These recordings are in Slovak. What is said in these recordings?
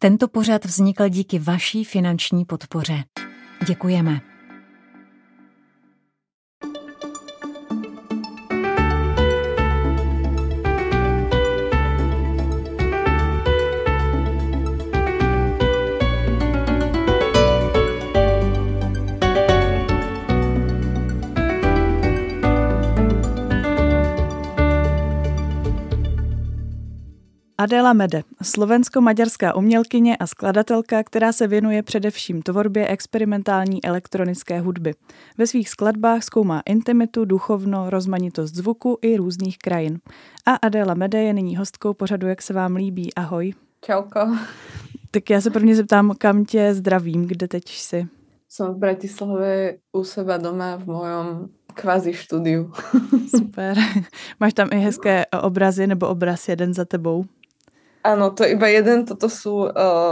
Tento pořad vznikl díky vaší finanční podpoře. Děkujeme. Adéla Mede, slovensko-maďarská umělkyně a skladatelka, která se věnuje především tvorbě experimentální elektronické hudby. Ve svých skladbách zkoumá intimitu, duchovno, rozmanitost zvuku i různých krajin. A Adéla Mede je nyní hostkou pořadu Jak se vám líbí. Ahoj. Čauko. Tak já se prvně zeptám, kam tě zdravím, kde teď jsi? Som v Bratislave u seba doma v mojom kvázi štúdiu. Super. Máš tam i hezké obrazy nebo obraz jeden za tebou? Áno, to je iba jeden, toto sú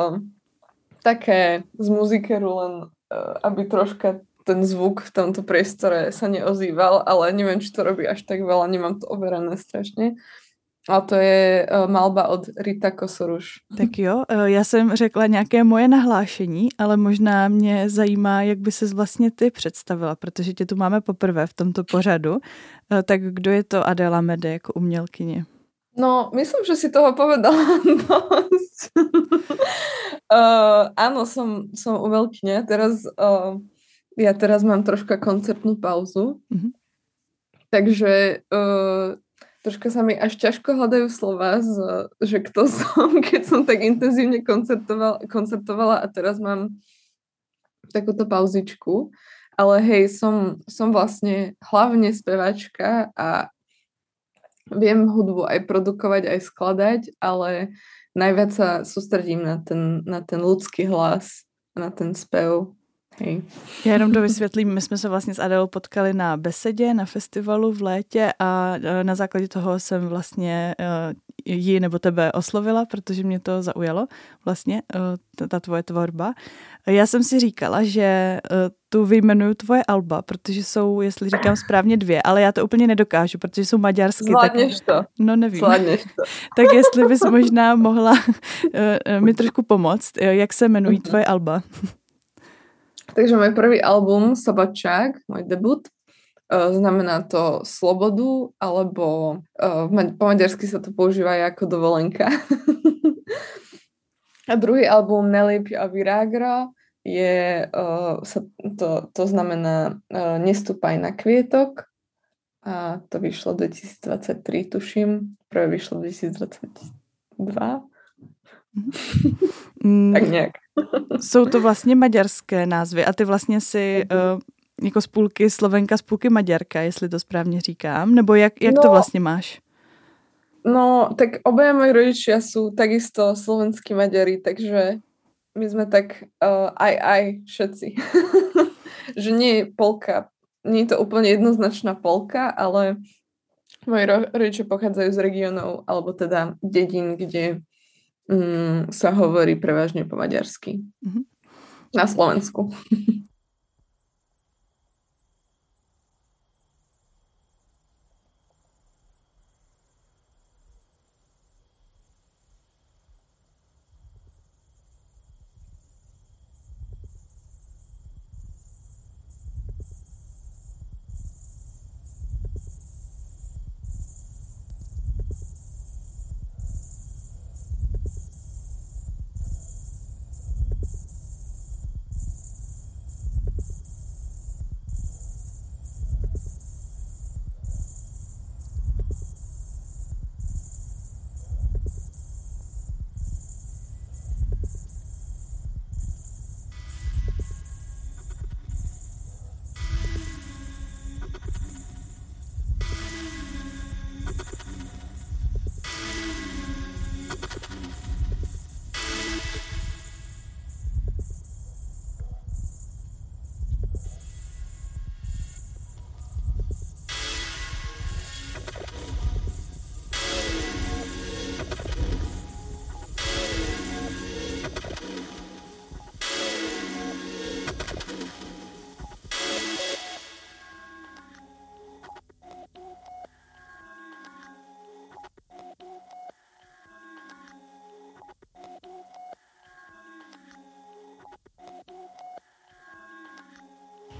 také z muzikeru, len aby troška ten zvuk v tomto priestore sa neozýval, ale neviem, či to robí až tak veľa, nemám to overené strašne. A to je malba od Rita Kosoruš. Tak jo, já jsem řekla nějaké moje nahlášení, ale možná mě zajímá, jak by ses vlastně ty představila, protože tě tu máme poprvé v tomto pořadu. Tak kdo je to Adéla Mede jako umělkyně? No, myslím, že si toho povedala dosť. Áno, som umelkyňa. Ja teraz mám troška koncertnú pauzu. Mm-hmm. Takže troška sa mi až ťažko hľadajú slova, že kto som, keď som tak intenzívne koncertovala a teraz mám takúto pauzičku. Ale hej, som vlastne hlavne spevačka a viem hudbu aj produkovať, aj skladať, ale najviac sa sústredím na ten ľudský hlas, na ten spev. Hej. Já jenom dovysvětlím, my jsme se vlastně s Adélou potkali na besedě, na festivalu v létě a na základě toho jsem vlastně ji nebo tebe oslovila, protože mě to zaujalo vlastně, ta tvoje tvorba. Já jsem si říkala, že tu vyjmenuju tvoje alba, protože jsou, jestli říkám správně, 2, ale já to úplně nedokážu, protože jsou maďarsky. Zvládneš to. No nevím. Zvládneš to. Tak jestli bys možná mohla mi trošku pomoct, jak se jmenují tvoje alba. Takže môj prvý album Sobačák, môj debut, znamená to slobodu, alebo po maďarsky sa to používa ako dovolenka. A druhý album Nelip a Virágra je, to znamená Nestúpaj na kvietok a to vyšlo 2023, tuším. Prvé vyšlo 2022. Tak nějak. Jsou to vlastně maďarské názvy a ty vlastně si jako z půlky Slovenka, z půlky Maďarka, jestli to správně říkám, nebo jak to vlastně máš? No, tak obaja moji rodičia sú takisto slovenskí Maďari, takže my sme tak aj všetci. Že nie je polka, nie je to úplne jednoznačná polka, ale moji rodičia pochádzajú z regiónov, alebo teda dedín, kde sa hovorí prevažne po maďarsky. Mm-hmm. Na Slovensku.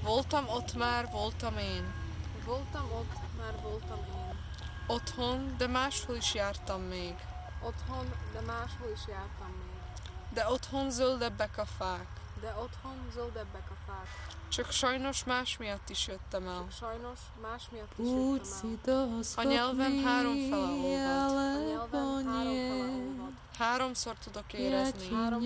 Voltam ott már, voltam én. Voltam ott, már voltam én. Otthon, de máshol is jártam még. Otthon, de máshol is jártam még. De otthon zöldebbek a fák. De otthon zöldebbek a fák. Csak sajnos más miatt is jöttem el. Csak sajnos más miatt is jöttem el. A nyelvem háromfele olvad. A nyelvem háromfele olvad. Háromszor tudok érezni.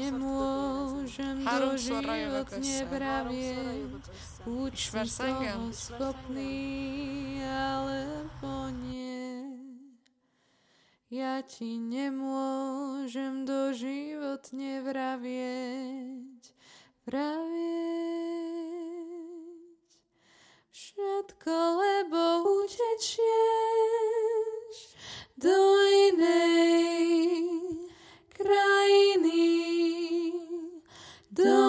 Háromszor jövök össze. Ismersz engem? Ja ti nemôžem doživotne vravieť. Všetko, lebo utečieš do inej krajiny, do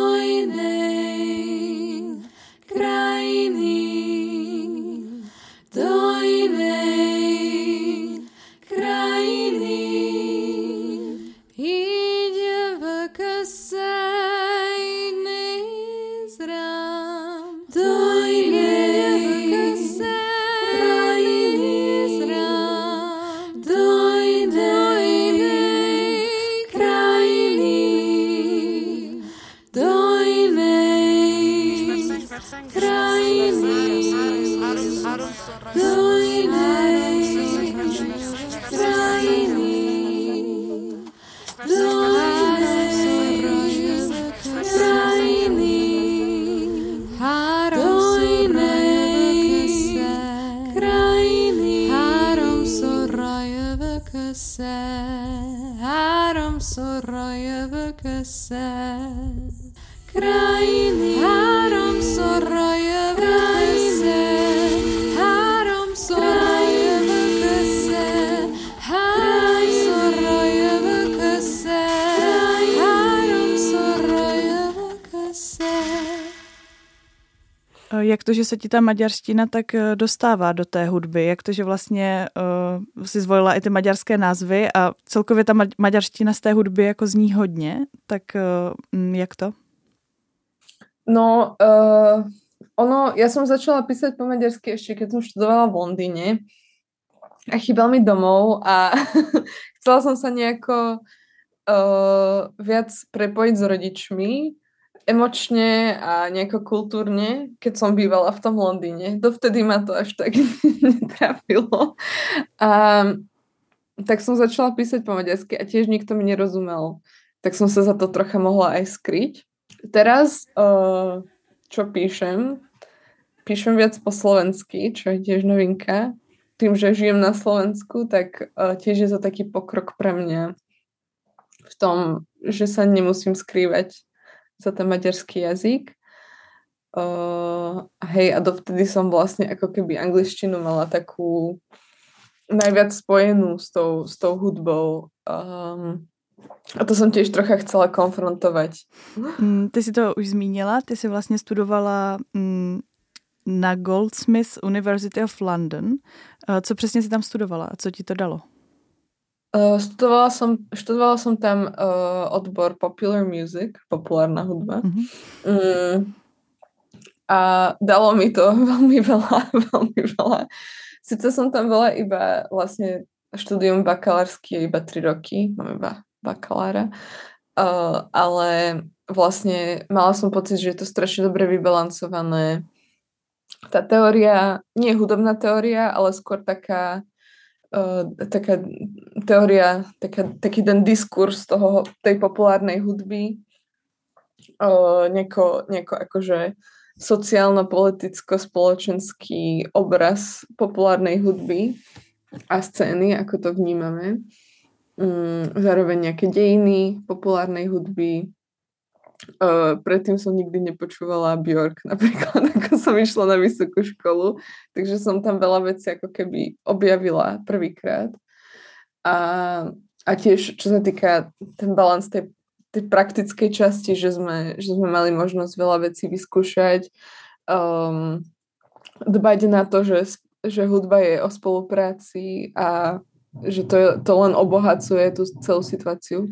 inej krajiny, do inej krajiny. Idem v kose inej zrám, do inej kose inej zrám, do inej krajiny, do inej krajiny, do inej krajiny. Három szorra krajiny, háromszorra jövök össze, háromszorra jövök össze, háromszorra jövök össze, háromszorra jövök össze. Jak to, že se ti ta maďarština tak dostává do té hudby? Jak to, že vlastně si zvolila i ty maďarské názvy a celkově ta maďarština z té hudby jako zní hodně? Tak jak to? No, ja som začala písať po maďarsky ešte, keď som študovala v Londýne a chýbal mi domov a chcela som sa nejako viac prepojiť s rodičmi, emočne a nejako kultúrne, keď som bývala v tom Londýne. Dovtedy ma to až tak netrafilo. A tak som začala písať po maďarsky a tiež nikto mi nerozumel. Tak som sa za to trocha mohla aj skryť. Teraz, čo píšem viac po slovensky, čo je tiež novinka. Tým, že žijem na Slovensku, tak tiež je to taký pokrok pre mňa v tom, že sa nemusím skrývať za ten maďarský jazyk. Hej, a dovtedy som vlastne ako keby angličtinu mala takú najviac spojenú s tou hudbou. A to jsem tiež trocha chcela konfrontovať. Ty si to už zmínila, ty si vlastně studovala na Goldsmiths University of London. Co přesně si tam studovala a co ti to dalo? Študovala som tam odbor Popular Music, populárna hudba. A dalo mi to veľmi veľa. Sice som tam bola iba vlastne štúdium bakalársky iba 3 roky, mám iba bakalára, ale vlastne mala som pocit, že je to strašne dobre vybalancované. Tá teória, nie je hudobná teória, ale skôr taká teória, taký ten diskurs tej populárnej hudby, nieko akože sociálno-politicko-spoločenský obraz populárnej hudby a scény, ako to vnímame. Zároveň nejaké dejiny populárnej hudby. Predtým som nikdy nepočúvala Björk, napríklad, ako som išla na vysokú školu, takže som tam veľa vecí ako keby objavila prvýkrát. A tiež, čo sa týka ten balans tej praktickej časti, že sme mali možnosť veľa vecí vyskúšať, dbať na to, že hudba je o spolupráci a že to len obohacuje tú celú situáciu.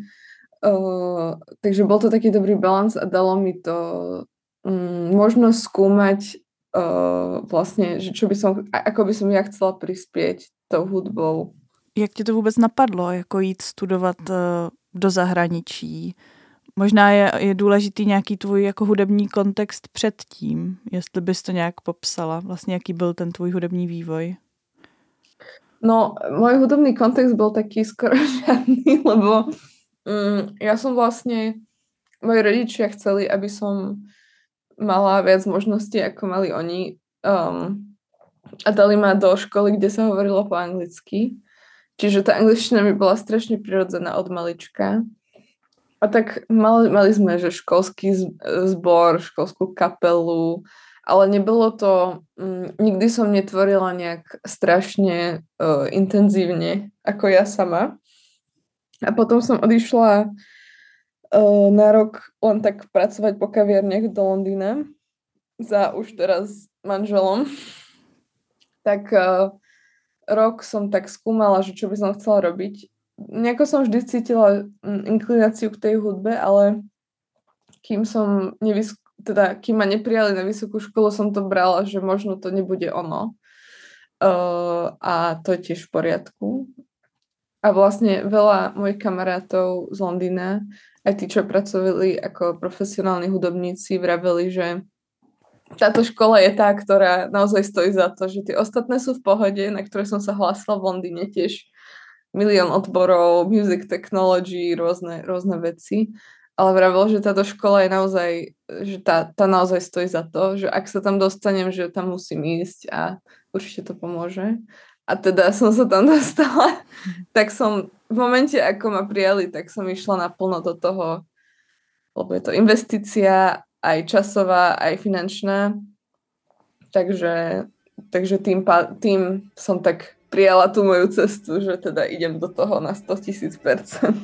Takže bol to taký dobrý balans a dalo mi to možnosť skúmať vlastne, že čo by som, ako by som ja chcela prispieť tou hudbou. Jak tě to vůbec napadlo, jako jít studovat do zahraničí? Možná je důležitý nějaký tvůj jako hudební kontext předtím, jestli bys to nějak popsala, vlastně jaký byl ten tvůj hudební vývoj? No, môj hudobný kontext bol taký skoro žiadny, lebo ja som vlastne, moji rodičia chceli, aby som mala viac možností, ako mali oni, a dali ma do školy, kde sa hovorilo po anglicky. Čiže tá angličtina mi bola strašne prirodzená od malička. A tak mali sme, že školský zbor, školskú kapelu, ale nebolo to, nikdy som netvorila nejak strašne intenzívne, ako ja sama. A potom som odišla na rok len tak pracovať po kaviarniach do Londýna za už teraz manželom. Tak rok som tak skúmala, že čo by som chcela robiť. Nejako som vždy cítila inklináciu k tej hudbe, ale kým ma neprijali na vysokú školu, som to brala, že možno to nebude ono. A to je tiež v poriadku. A vlastne veľa mojich kamarátov z Londýna, aj tí, čo pracovali ako profesionálni hudobníci, vraveli, že táto škola je tá, ktorá naozaj stojí za to, že tie ostatné sú v pohode, na ktoré som sa hlásila v Londýne tiež milión odborov, music technology, rôzne veci. Ale vravel, že táto škola je naozaj, že tá naozaj stojí za to, že ak sa tam dostanem, že tam musím ísť a určite to pomôže. A teda som sa tam dostala, tak som v momente, ako ma prijali, tak som išla naplno do toho, lebo je to investícia, aj časová, aj finančná. Takže tým som tak prijala tú moju cestu, že teda idem do toho na 100 000%.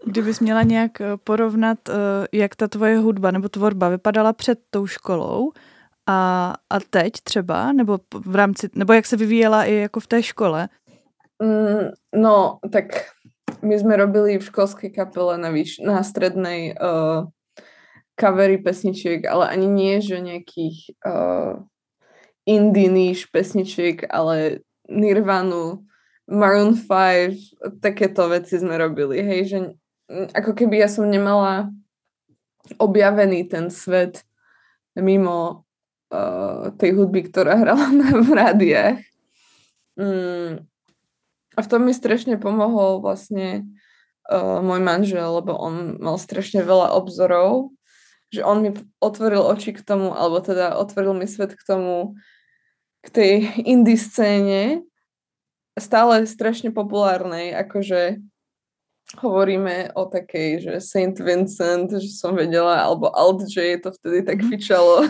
Kdybys měla nějak porovnat, jak ta tvoje hudba nebo tvorba vypadala před tou školou a teď třeba, nebo v rámci, nebo jak se vyvíjela i jako v té škole? No, tak my sme robili v školskej kapele na strednej covery pesničiek, ale ani nie, že nejakých indie niche pesničiek, ale Nirvanu, Maroon 5, takéto veci sme robili, hej, že ako keby ja som nemala objavený ten svet mimo tej hudby, ktorá hrala v rádiách. A v tom mi strašne pomohol vlastne môj manžel, lebo on mal strašne veľa obzorov, že on mi otvoril oči k tomu, alebo teda otvoril mi svet k tomu, k tej indie scéne, stále strašne populárnej, akože hovoríme o takej, že Saint Vincent, že som vedela, alebo Alt J, to vtedy tak fičalo.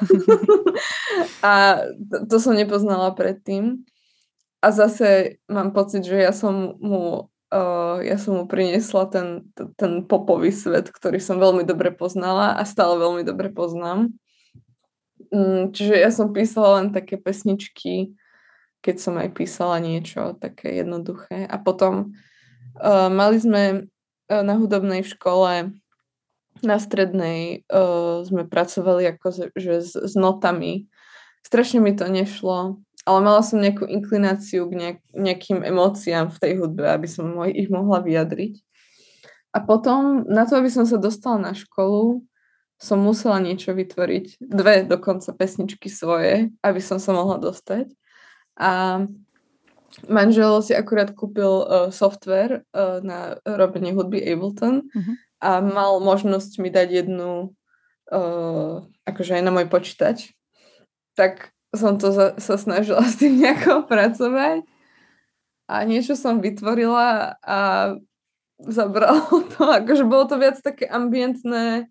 A to som nepoznala predtým. A zase mám pocit, že ja som mu priniesla ten popový svet, ktorý som veľmi dobre poznala a stále veľmi dobre poznám. Čiže ja som písala len také pesničky, keď som aj písala niečo také jednoduché. A potom mali sme na hudobnej škole, na strednej, sme pracovali že s notami. Strašne mi to nešlo, ale mala som nejakú inklináciu k nejakým emóciám v tej hudbe, aby som ich mohla vyjadriť. A potom, na to, aby som sa dostala na školu, som musela niečo vytvoriť. 2 dokonca pesničky svoje, aby som sa mohla dostať. A manžel si akurát kúpil software na robenie hudby Ableton a mal možnosť mi dať jednu akože aj na môj počítač. Tak som to sa snažila s tým nejako pracovať a niečo som vytvorila a zabralo to, akože bolo to viac také ambientné,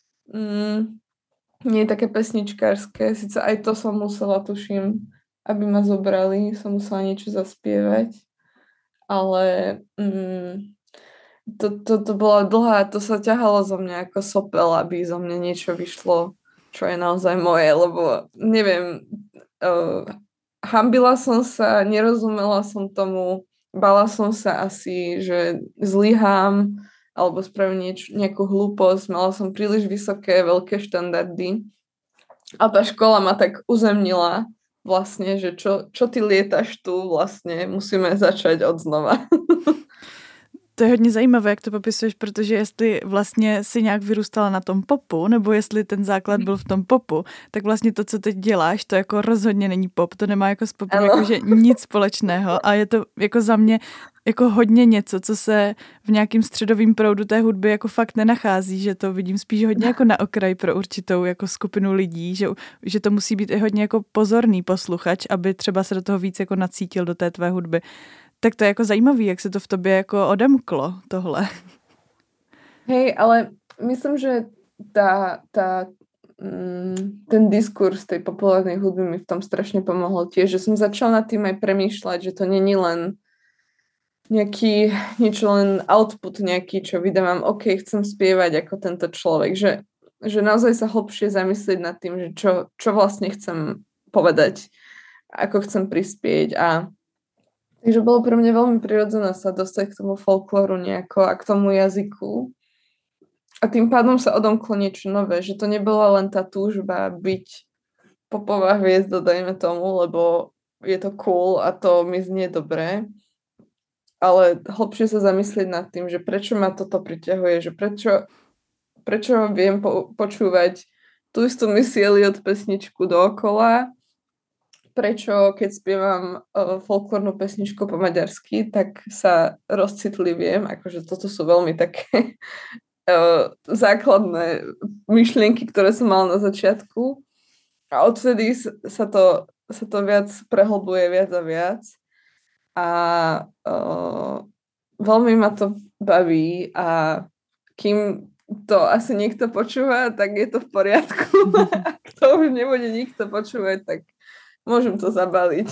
nie také pesničkárske, síce aj to som musela, tuším, aby ma zobrali, som musela niečo zaspievať, ale to bola dlhá, to sa ťahalo zo mňa ako sopel, aby zo mňa niečo vyšlo, čo je naozaj moje, lebo neviem, hambila som sa, nerozumela som tomu, bala som sa asi, že zlyhám alebo spravím nejakú hlúposť, mala som príliš vysoké, veľké štandardy a tá škola ma tak uzemnila vlastne, že čo ty lietaš tu vlastne, musíme začať od znova. To je hodně zajímavé, jak to popisuješ, protože jestli vlastně si nějak vyrůstala na tom popu, nebo jestli ten základ byl v tom popu, tak vlastně to, co teď děláš, to jako rozhodně není pop, to nemá jako s popem jakože nic společného a je to jako za mě jako hodně něco, co se v nějakým středovým proudu té hudby jako fakt nenachází, že to vidím spíš hodně jako na okraj pro určitou jako skupinu lidí, že to musí být i hodně jako pozorný posluchač, aby třeba se do toho víc jako nacítil do té tvé hudby. Tak to je jako zajímavý, jak se to v tobě jako odemklo, tohle. Hej, ale myslím, že ten diskurs tej populárnej hudby mi v tom strašne pomohol tiež, že som začala nad tým aj premýšľať, že to není len niečo len output nejaký, čo vydávam, OK, chcem spievať ako tento človek, že naozaj sa hlbšie zamyslieť nad tým, že čo vlastne chcem povedať, ako chcem prispieť a takže bolo pre mňa veľmi prirodzené sa dostať k tomu folklóru nejako a k tomu jazyku. A tým pádom sa odomklo niečo nové, že to nebola len tá túžba byť popová hviezda, dajme tomu, lebo je to cool a to mi znie dobré. Ale hlbšie sa zamyslieť nad tým, že prečo ma toto priťahuje, že prečo viem počúvať tú istú Missy Elliott pesničku dookola, prečo, keď spievam folklórnu pesničku po maďarsky, tak sa rozcitliviem, akože toto sú veľmi také základné myšlienky, ktoré som mala na začiatku a odvtedy sa to viac prehlbuje viac a viac a veľmi ma to baví a kým to asi niekto počúva, tak je to v poriadku. Ak to už nebude nikto počúvať, tak môžem to zabaliť.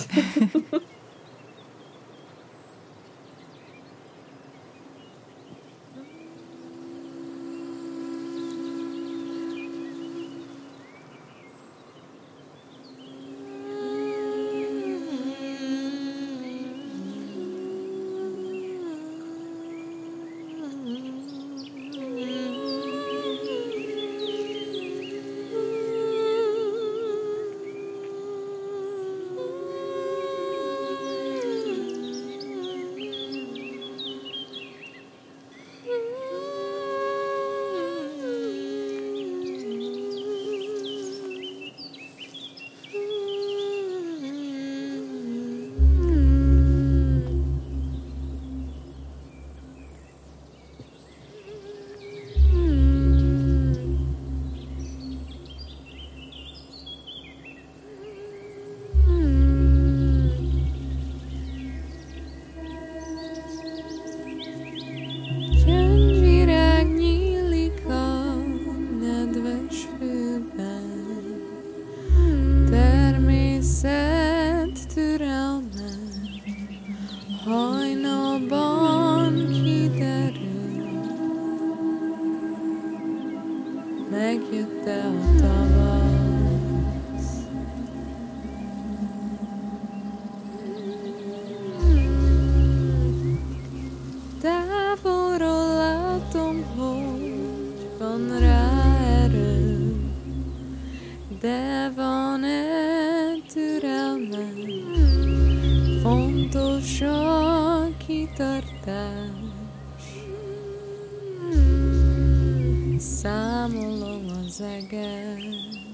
van türelme, fontos a kitartás. Számolom az eget,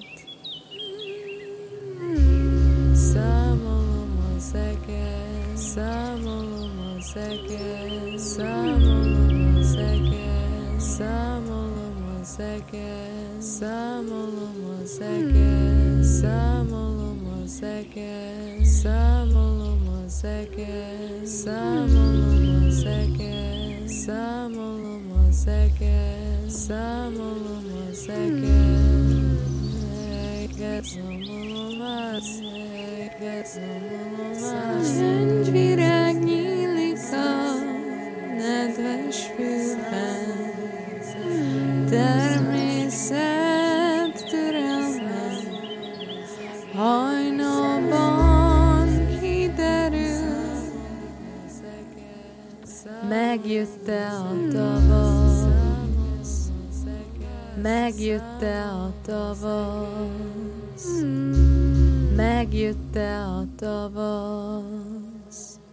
számolom az eget, számolom az eget, számolom az eget, számolom az eget, számolom az eget, számolom az eget, számolom az eget, számolom az eget, számolom az eget, számolom az eget, számolom az eget, egy virág nyílik a nedves fülben, természet türelme, hajnalban kiderül, megjött-e a tavasz, megjött-e a tavasz, megjött-e a tavasz.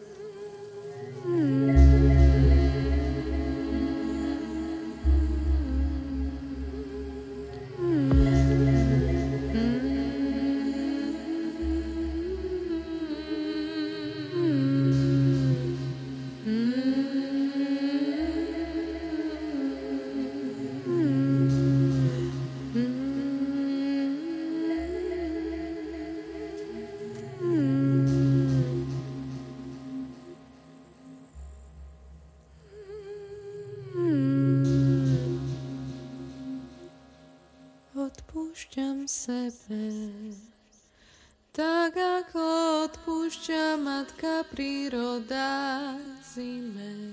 Odpúšťam sebe, tak ako odpúšťa matka príroda zime.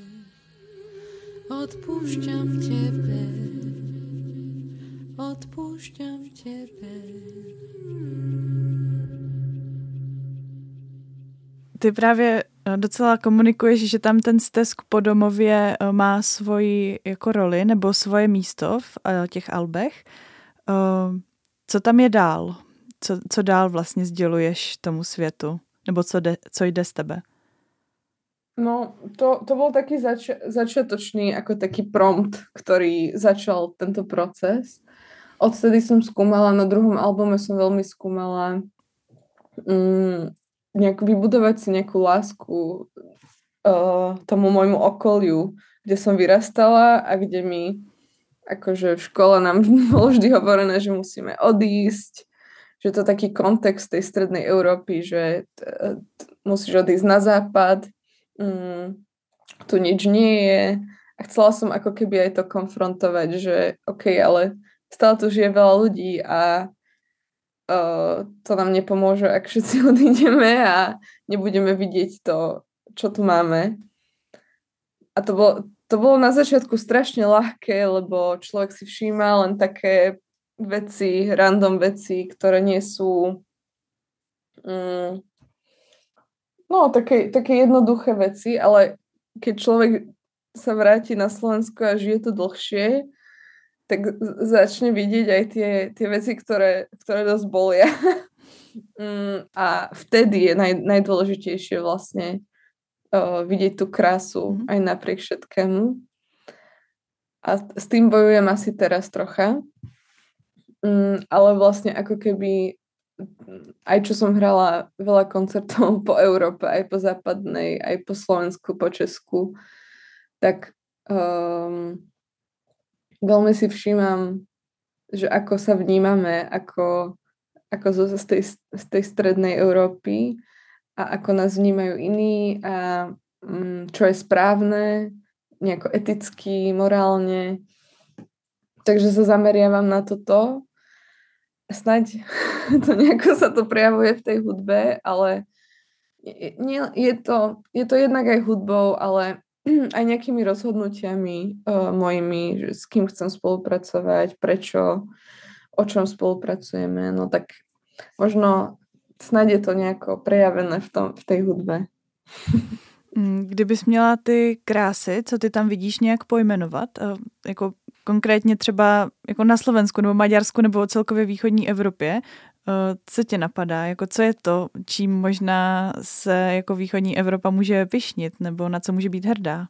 Odpúšťam tebe, odpúšťam tebe. Ty právě docela komunikuješ, že tam ten stesk po domově má svoji jako roli nebo svoje místo v těch albech. Co tam je dál? Co dál vlastně sděluješ tomu světu? Nebo co jde z tebe? No, to bol taký začiatočný, ako taký prompt, ktorý začal tento proces. Odtedy som skúmala, na druhom albume som veľmi skúmala vybudovať si nejakú lásku tomu môjmu okoliu, kde som vyrastala a kde mi akože v škole nám bolo vždy hovorené, že musíme odísť, že to je taký kontext tej strednej Európy, že musíš odísť na západ, tu nič nie je. A chcela som ako keby aj to konfrontovať, že OK, ale stále tu žije veľa ľudí a to nám nepomôže, ak všetci odídeme a nebudeme vidieť to, čo tu máme. A to bolo na začiatku strašne ľahké, lebo človek si všíma len také veci, random veci, ktoré nie sú také jednoduché veci, ale keď človek sa vráti na Slovensko a žije tu dlhšie, tak začne vidieť aj tie veci, ktoré dosť bolia. A vtedy je najdôležitejšie vlastne vidieť tú krásu aj napriek všetkému. A s tým bojujem asi teraz trocha. Ale vlastne ako keby aj čo som hrala veľa koncertov po Európe, aj po západnej, aj po Slovensku, po Česku, tak veľmi si všímam, že ako sa vnímame ako z tej strednej Európy a ako nás vnímajú iní a čo je správne, nejako eticky, morálne. Takže sa zameriavam na toto. Snaď to nejako sa to prejavuje v tej hudbe, ale je to jednak aj hudbou, ale aj nejakými rozhodnutiami mojimi, že s kým chcem spolupracovať, prečo, o čom spolupracujeme. No tak možno snáď je to nejako prejavené v tej hudbe. Kdybys měla ty krásy, co ty tam vidíš, nějak pojmenovat, jako konkrétně třeba jako na Slovensku nebo Maďarsku nebo celkově východní Evropě, co tě napadá? Jako co je to, čím možná se jako východní Evropa může pyšnit nebo na co může být hrdá?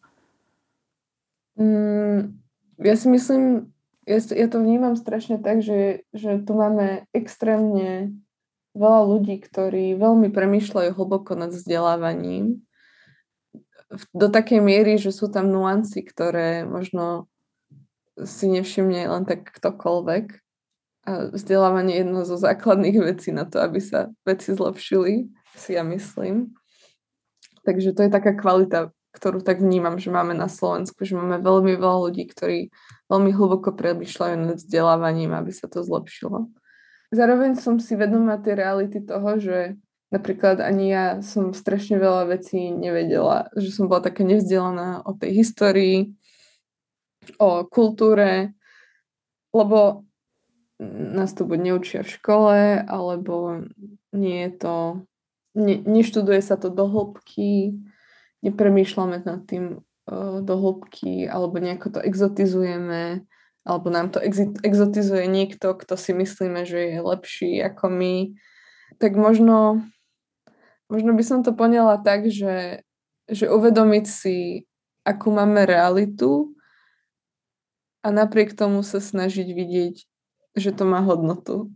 Ja si myslím, ja to vnímam strašne tak, že tu máme extrémne veľa ľudí, ktorí veľmi premýšľajú hlboko nad vzdelávaním do takej miery, že sú tam nuancy, ktoré možno si nevšimne len tak ktokoľvek. A vzdelávanie je jedno zo základných vecí na to, aby sa veci zlepšili, si ja myslím. Takže to je taká kvalita, ktorú tak vnímam, že máme na Slovensku, že máme veľmi veľa ľudí, ktorí veľmi hlboko premýšľajú nad vzdelávaním, aby sa to zlepšilo. Zároveň som si vedomá tej reality toho, že napríklad ani ja som strašne veľa vecí nevedela, že som bola taká nevzdelaná o tej histórii, o kultúre, lebo nás to buď neučia v škole, alebo neštuduje sa to do hĺbky, nepremýšľame nad tým do hĺbky, alebo nejako to exotizujeme, alebo nám to exotizuje niekto, kto si myslíme, že je lepší ako my. Tak možno by som to poňala tak, že uvedomiť si, akú máme realitu a napriek tomu sa snažiť vidieť, že to má hodnotu.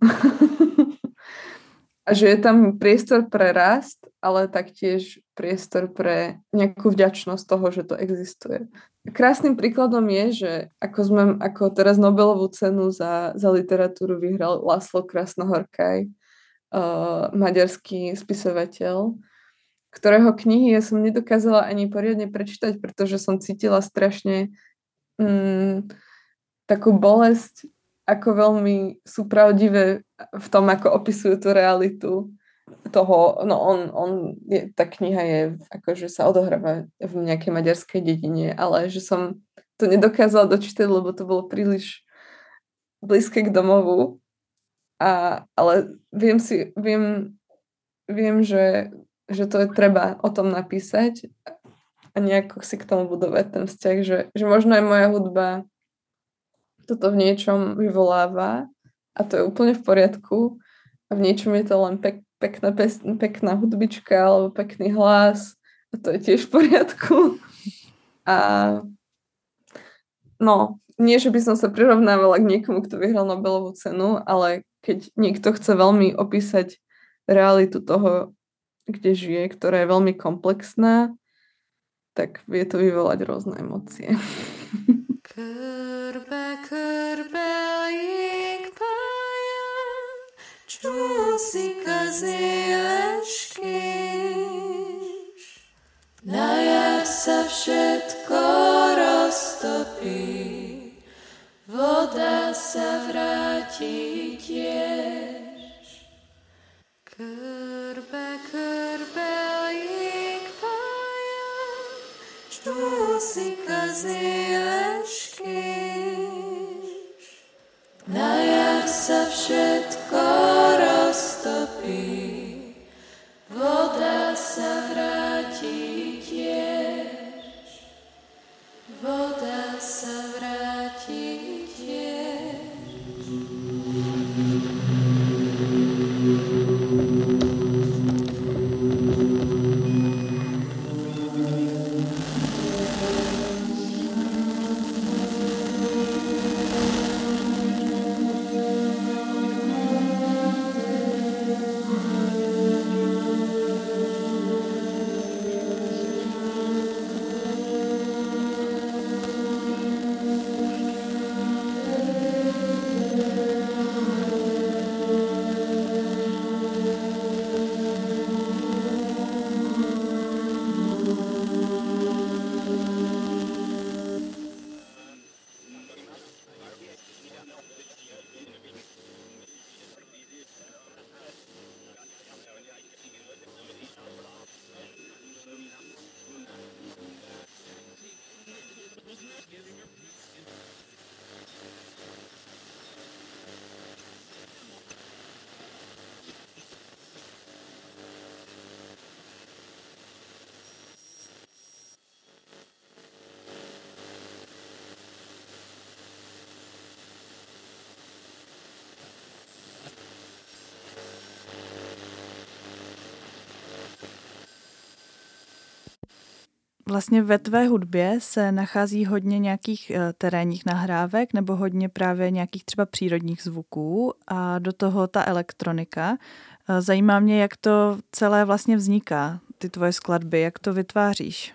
A že je tam priestor pre rast, ale taktiež priestor pre nejakú vďačnosť toho, že to existuje. Krásnym príkladom je, že ako teraz Nobelovú cenu za literatúru vyhral László Krásnohorkaj, maďarský spisovateľ, ktorého knihy ja som nedokázala ani poriadne prečítať, pretože som cítila strašne takú bolesť, ako veľmi sú pravdivé v tom, ako opisujú tú realitu toho, tá kniha je, akože sa odohráva v nejakej maďarskej dedine, ale že som to nedokázala dočítať, lebo to bolo príliš blízke k domovu. Ale viem, že to je treba o tom napísať a nejako si k tomu budovať ten vzťah, že možno aj moja hudba toto v niečom vyvoláva a to je úplne v poriadku a v niečom je to len pekná hudbička alebo pekný hlas a to je tiež v poriadku. A nie, že by som sa prirovnávala k niekomu, kto vyhral Nobelovú cenu, ale keď niekto chce veľmi opísať realitu toho, kde žije, ktorá je veľmi komplexná, tak vie to vyvolať rôzne emócie. Körbe, körbeljék pályán, csúszik az éles kés. Na jar sa všetko roztopí, voda sa vráti tiež. Körbe, körbeljék pályán, csúszik az éles kés. Na jar sa všetko roztopí, voda sa vráti tiež. Voda sa vráti tiež. Vlastně ve tvé hudbě se nachází hodně nějakých terénních nahrávek nebo hodně právě nějakých třeba přírodních zvuků a do toho ta elektronika. Zajímá mě, jak to celé vlastně vzniká, ty tvoje skladby, jak to vytváříš?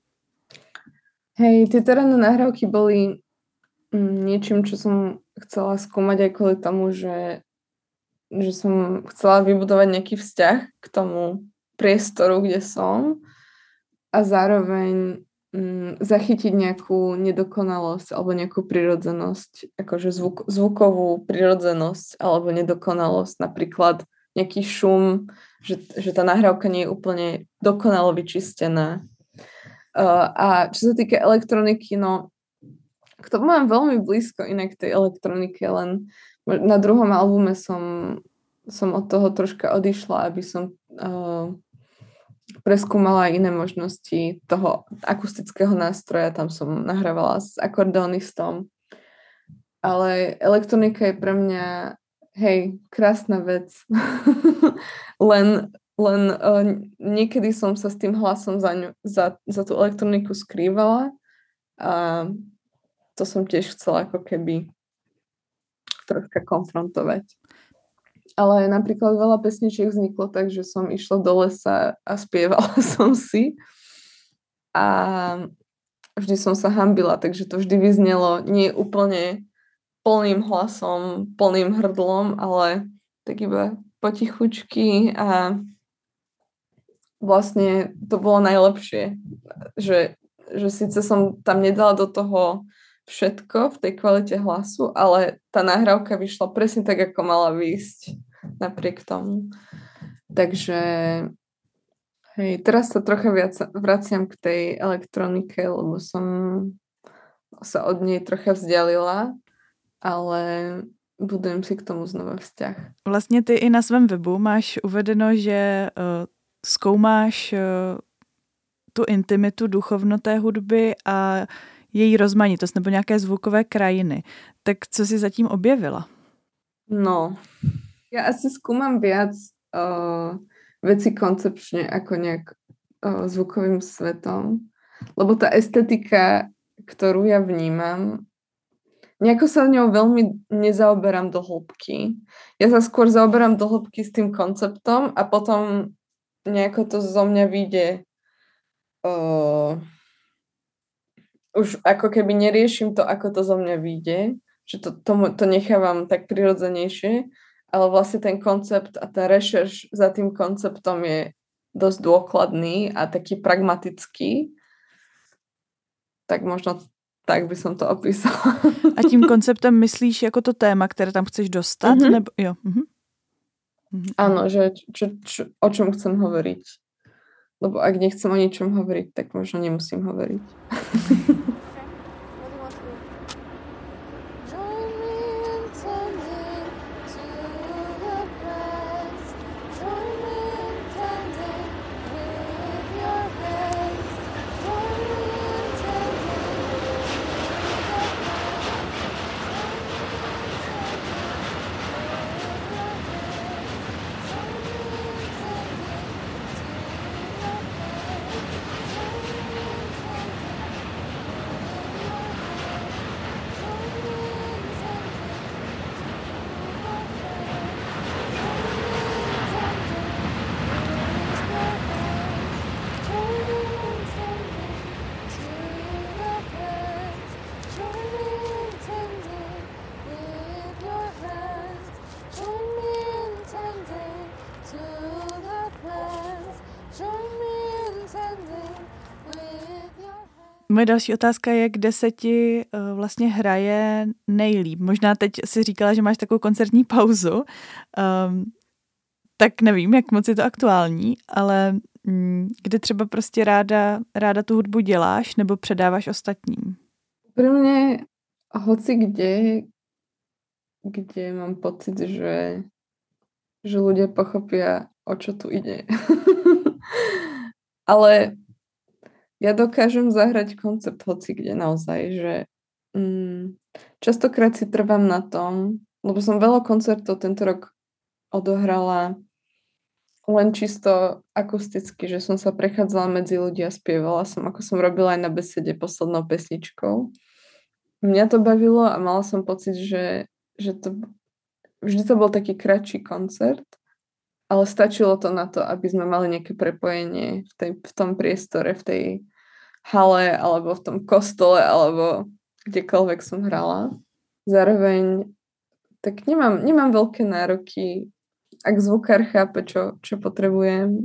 Hej, tie terénne nahrávky boli niečím, čo som chcela skúmať aj kvôli tomu, že som chcela vybudovať nejaký vzťah k tomu priestoru, kde som a zároveň zachytiť nejakú nedokonalosť alebo nejakú prirodzenosť, akože zvukovú prirodzenosť alebo nedokonalosť, napríklad nejaký šum, že tá nahrávka nie je úplne dokonalo vyčistená. A čo sa týka elektroniky, no k tomu mám veľmi blízko inak tej elektronike, len na druhom albume som od toho troška odišla, aby som preskúmala iné možnosti toho akustického nástroja. Tam som nahrávala s akordeonistom. Ale elektronika je pre mňa, hej, krásna vec. len niekedy som sa s tým hlasom za tú elektroniku skrývala a to som tiež chcela ako keby troška konfrontovať. Ale napríklad veľa pesničiek vzniklo tak, že som išla do lesa a spievala som si a vždy som sa hanbila, takže to vždy vyznelo nie úplne plným hlasom, plným hrdlom, ale tak iba potichučky a vlastne to bolo najlepšie, že síce som tam nedala do toho všetko v tej kvalite hlasu, ale tá nahrávka vyšla presne tak, ako mala výjsť napriek tomu. Takže hej, teraz sa trocha viac vraciam k tej elektronike, lebo som sa od nej trocha vzdialila, ale budujem si k tomu znova vzťah. Vlastně ty i na svém webu máš uvedeno, že zkoumáš tu intimitu, duchovno té hudby a její rozmanitost nebo nějaké zvukové krajiny. Tak co jsi zatím objevila? No, ja asi skúmam viac veci koncepčne ako nejak zvukovým svetom, lebo tá estetika, ktorú ja vnímam, nejako sa ňou veľmi nezaoberám do hĺbky. Ja sa skôr zaoberám do hĺbky s tým konceptom a potom nejako to zo mňa vyjde. Už ako keby neriešim to, ako to zo mňa vyjde, že to nechávam tak prirodzenejšie, ale vlastne ten koncept a tá rešerš za tým konceptom je dosť dôkladný a taký pragmatický. Tak možno tak by som to opísala. A tím konceptem myslíš jako to téma, které tam chceš dostat? Mm-hmm. Nebo, jo. Mm-hmm. Áno, že o čom chcem hovoriť. Lebo ak nechcem o ničom hovoriť, tak možno nemusím hovoriť. Moje další otázka je, kde se ti vlastně hraje nejlíp. Možná teď si říkala, že máš takovou koncertní pauzu, tak nevím, jak moc je to aktuální, ale kde třeba prostě ráda tu hudbu děláš nebo předáváš ostatním? Pre mňa hoci kde mám pocit, že ľudia pochopia, o čo tu ide. Ale ja dokážem zahrať koncept hoci kde naozaj, že častokrát si trvám na tom, lebo som veľa koncertov tento rok odohrala len čisto akusticky, že som sa prechádzala medzi ľudí a spievala som, ako som robila aj na besede poslednou pesničkou. Mňa to bavilo a mala som pocit, že vždy to bol taký kratší koncert, ale stačilo to na to, aby sme mali nejaké prepojenie v tom priestore, v tej hale, alebo v tom kostole, alebo kdekoľvek som hrala. Zároveň tak nemám veľké nároky, ak zvukár chápe, čo potrebujem.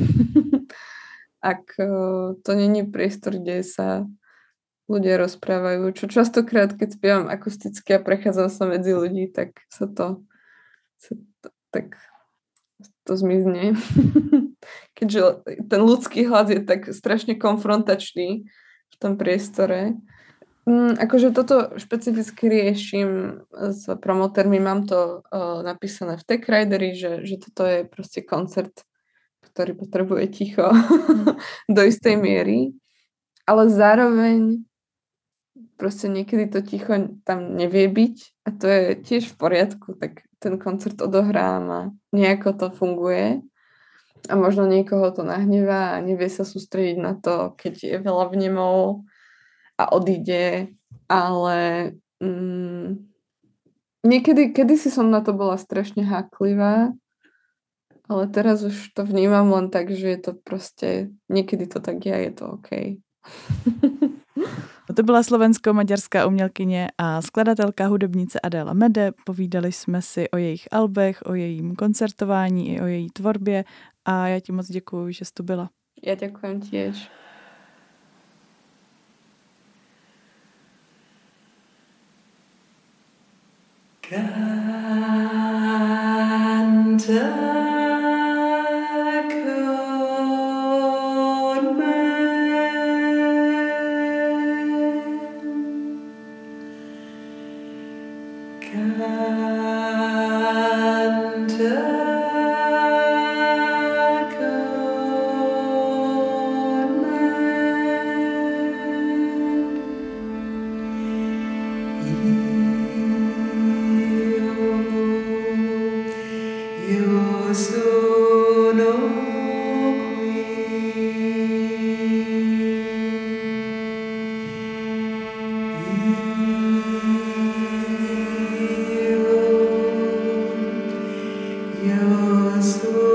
Ak to není priestor, kde sa ľudia rozprávajú, čo častokrát, keď spievam akusticky a prechádzam sa medzi ľudí, tak to zmizne. Keďže ten ľudský hlas je tak strašne konfrontačný v tom priestore. Akože toto špecificky riešim s promotérmi, mám to napísané v TechRidery, že toto je proste koncert, ktorý potrebuje ticho do istej miery, ale zároveň proste niekedy to ticho tam nevie byť a to je tiež v poriadku, tak ten koncert odohrám a nejako to funguje a možno niekoho to nahnevá a nevie sa sústrediť na to, keď je veľa vnemov a odíde, ale kedysi som na to bola strašne háklivá, ale teraz už to vnímam len tak, že je to proste, niekedy to tak je to OK. To byla slovensko-maďarská umělkyně a skladatelka hudebnice Adéla Mede. Povídali jsme si o jejich albech, o jejím koncertování i o její tvorbě a já ti moc děkuju, že jsi tu byla. Ja ďakujem tiež. Io sono